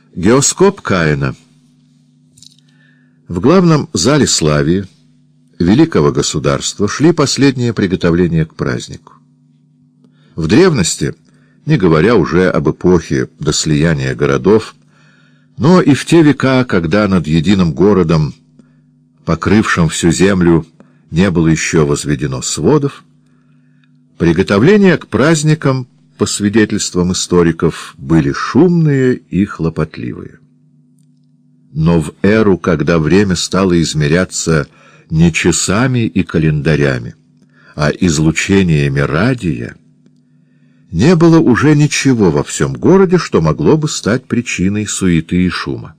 Геоскоп Каина. В главном зале Славии великого государства шли последние приготовления к празднику. В древности, не говоря уже об эпохе до слияния городов, но и в те века, когда над единым городом, покрывшим всю землю, не было еще возведено сводов, приготовления к праздникам, по свидетельствам историков, были шумные и хлопотливые. Но в эру, когда время стало измеряться не часами и календарями, а излучениями радия, не было уже ничего во всем городе, что могло бы стать причиной суеты и шума.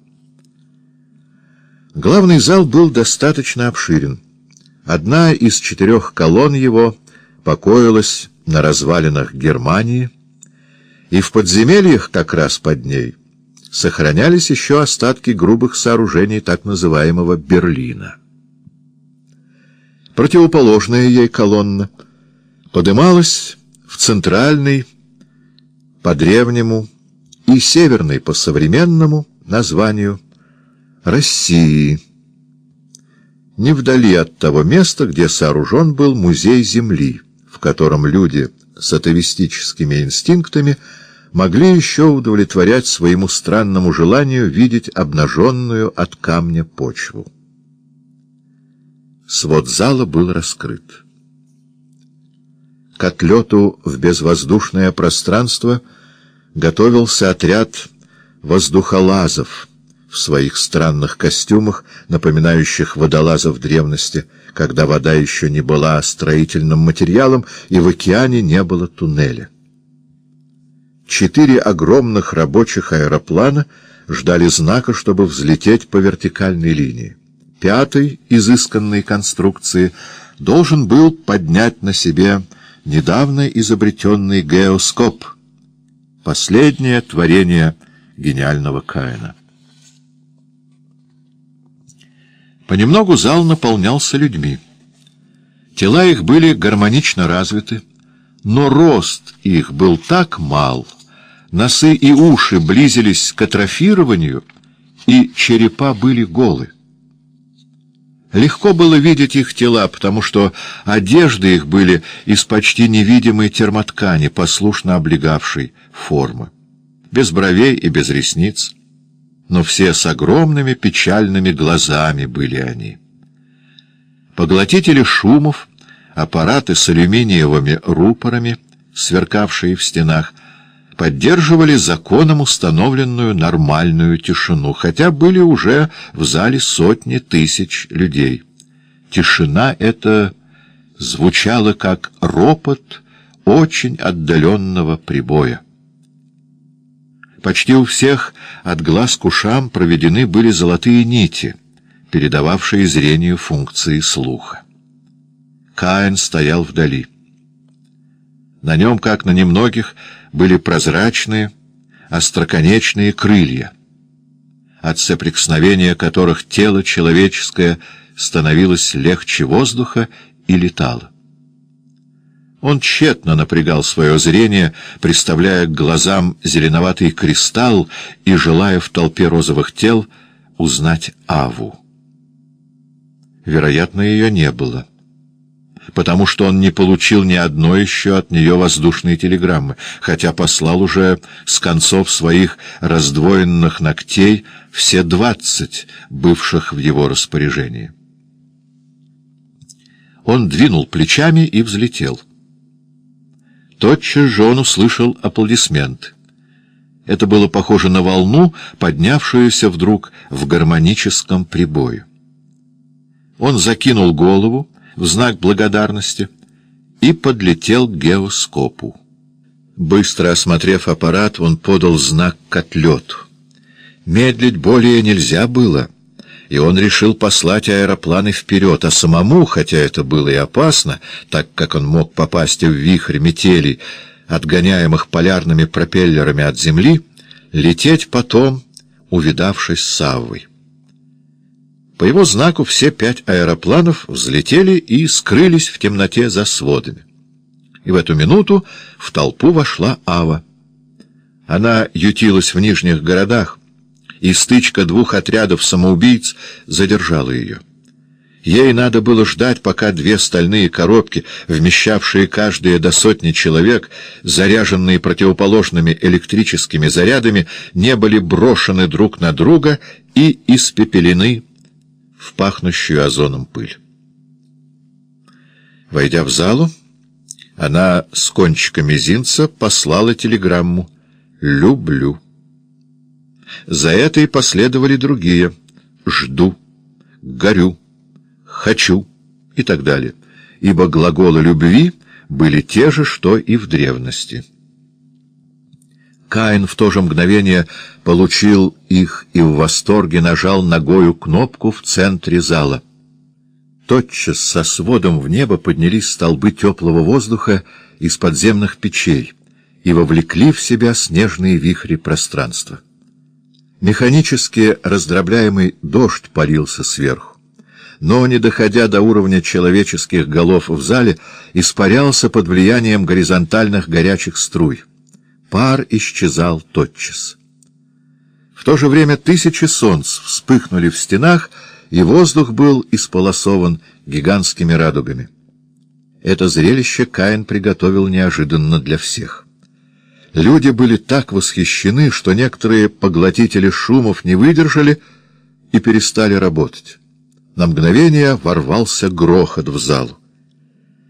Главный зал был достаточно обширен. Одна из 4 колонн его покоилась на развалинах Германии, и в подземельях как раз под ней сохранялись еще остатки грубых сооружений так называемого Берлина. Противоположная ей колонна подымалась в центральный по древнему и северный по современному названию России, не вдали от того места, где сооружен был музей Земли, в котором люди с атовистическими инстинктами могли еще удовлетворять своему странному желанию видеть обнаженную от камня почву. Свод зала был раскрыт. К отлету в безвоздушное пространство готовился отряд воздухолазов в своих странных костюмах, напоминающих водолазов древности, когда вода еще не была строительным материалом и в океане не было туннеля. 4 огромных рабочих аэроплана ждали знака, чтобы взлететь по вертикальной линии. 5-й изысканной конструкции должен был поднять на себе недавно изобретенный геоскоп, последнее творение гениального Каина. Понемногу зал наполнялся людьми. Тела их были гармонично развиты, но рост их был так мал, носы и уши близились к атрофированию, и черепа были голы. Легко было видеть их тела, потому что одежды их были из почти невидимой термоткани, послушно облегавшей формы, без бровей и без ресниц. Но все с огромными печальными глазами были они. Поглотители шумов, аппараты с алюминиевыми рупорами, сверкавшие в стенах, поддерживали законом установленную нормальную тишину, хотя были уже в зале сотни тысяч людей. Тишина эта звучала как ропот очень отдаленного прибоя. Почти у всех от глаз к ушам проведены были золотые нити, передававшие зрению функции слуха. Каин стоял вдали. На нем, как на немногих, были прозрачные, остроконечные крылья, от соприкосновения которых тело человеческое становилось легче воздуха и летало. Он тщетно напрягал свое зрение, представляя к глазам зеленоватый кристалл и желая в толпе розовых тел узнать Аву. Вероятно, ее не было, потому что он не получил ни одной еще от нее воздушной телеграммы, хотя послал уже с концов своих раздвоенных ногтей все 20, бывших в его распоряжении. Он двинул плечами и взлетел. Тотчас же он услышал аплодисмент. Это было похоже на волну, поднявшуюся вдруг в гармоническом прибое. Он закинул голову в знак благодарности и подлетел к геоскопу. Быстро осмотрев аппарат, он подал знак к отлету. Медлить более нельзя было, и он решил послать аэропланы вперед, а самому, хотя это было и опасно, так как он мог попасть в вихрь метелей, отгоняемых полярными пропеллерами от Земли, лететь потом, увидавшись с Аввой. По его знаку все 5 аэропланов взлетели и скрылись в темноте за сводами. И в эту минуту в толпу вошла Ава. Она ютилась в нижних городах, и стычка двух отрядов самоубийц задержала ее. Ей надо было ждать, пока две стальные коробки, вмещавшие каждые до сотни человек, заряженные противоположными электрическими зарядами, не были брошены друг на друга и испепелены в пахнущую озоном пыль. Войдя в залу, она с кончика мизинца послала телеграмму «Люблю». За этой последовали другие «Жду», «Горю», «Хочу» и так далее, ибо глаголы любви были те же, что и в древности. Каин в то же мгновение получил их и в восторге нажал ногою кнопку в центре зала. Тотчас со сводом в небо поднялись столбы теплого воздуха из подземных печей и вовлекли в себя снежные вихри пространства. Механически раздробляемый дождь полился сверху, но, не доходя до уровня человеческих голов в зале, испарялся под влиянием горизонтальных горячих струй. Пар исчезал тотчас. В то же время тысячи солнц вспыхнули в стенах, и воздух был исполосован гигантскими радугами. Это зрелище Каин приготовил неожиданно для всех. Люди были так восхищены, что некоторые поглотители шумов не выдержали и перестали работать. На мгновение ворвался грохот в залу.